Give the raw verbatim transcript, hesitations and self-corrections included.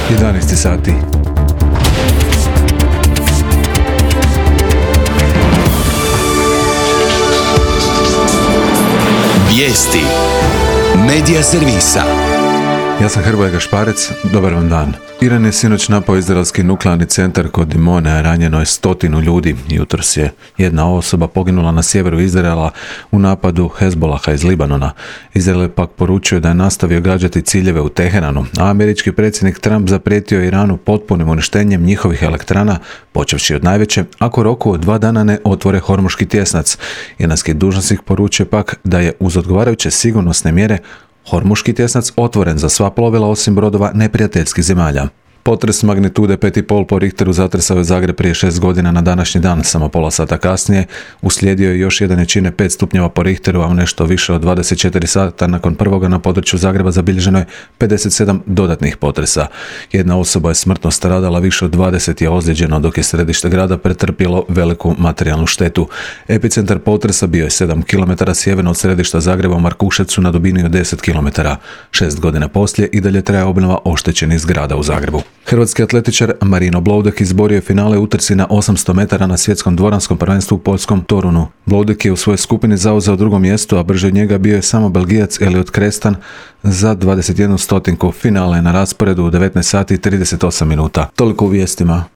jedanaest sati. Vijesti Medija servisa. Ja sam Hrvoje Gašparec, dobar vam dan. Iran je sinoć napao izraelski nuklearni centar kod Dimone, a ranjeno je stotinu ljudi. Jutros je jedna osoba poginula na sjeveru Izraela u napadu Hezbolaha iz Libanona. Izrael je pak poručio da je nastavio gađati ciljeve u Teheranu, a američki predsjednik Trump zaprijetio Iranu potpunim uništenjem njihovih elektrana, počevši od najveće, ako u roku od dva dana ne otvore Hormuški tjesnac. Iranski dužnosnik poručuje pak da je uz odgovarajuće sigurnosne mjere Hormuški tjesnac otvoren za sva plovila osim brodova neprijateljskih zemalja. Potres magnitude pet i pol po Richteru zatresao je Zagreb prije šest godina na današnji dan. Samo pola sata kasnije uslijedio je još jedan jačine pet stupnjeva po Richteru, a u nešto više od dvadeset četiri sata nakon prvoga na području Zagreba zabilježeno je pedeset sedam dodatnih potresa. Jedna osoba je smrtno stradala, više od dvadeset je ozlijeđeno, dok je središte grada pretrpjelo veliku materijalnu štetu. Epicentar potresa bio je sedam kilometara sjeverno od središta Zagreba u Markuševcu na dubini od deset kilometara. Šest godina poslije i dalje traje obnova oštećenih zgrada u Zagrebu. Hrvatski atletičar Marino Bloudek izborio je finale utrci na osamsto metara na svjetskom dvoranskom prvenstvu u poljskom Torunu. Bloudek je u svojoj skupini zauzeo drugo mjesto, a brže od njega bio je samo Belgijac Elliot Krestan za dvadeset jednu stotinku. Finale je na rasporedu u devetnaest sati i trideset osam minuta. Toliko u vijestima.